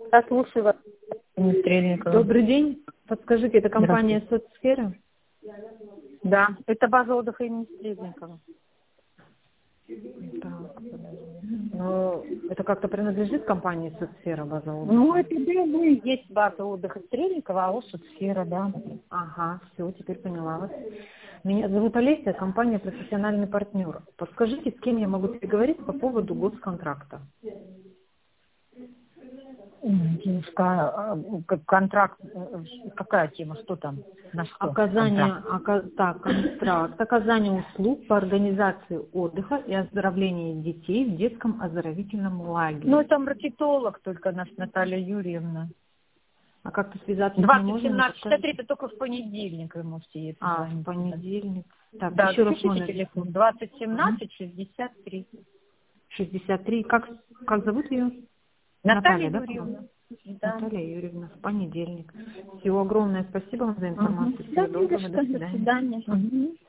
Я слушаю вас, Стрельникова. Добрый день. Подскажите, это компания «Соцсфера»? Да, это база отдыха имени Стрельникова. Так, но это как-то принадлежит компании «Соцсфера», база отдыха? Ну, это да, есть база отдыха Стрельникова, а у Соцсфера, да. Ага, все, теперь поняла вас. Меня зовут Олеся, компания «Профессиональный партнер». Подскажите, с кем я могу переговорить по поводу госконтракта? Девушка, контракт, какая тема, что там? На что? Контракт оказания услуг по организации отдыха и оздоровления детей в детском оздоровительном лагере. Ну, это маркетолог только наш Наталья Юрьевна. А как-то связаться с ней можно? 2017-63, это только в понедельник вы можете ей позвонить. В понедельник. Так, да, еще раз номер. Телефон 2017-63. 63. Как зовут ее? Наталья да? Юрьевна. Да. Наталья Юрьевна, в понедельник. Всего огромное спасибо вам за информацию. Всего доброго, до свидания. До свидания.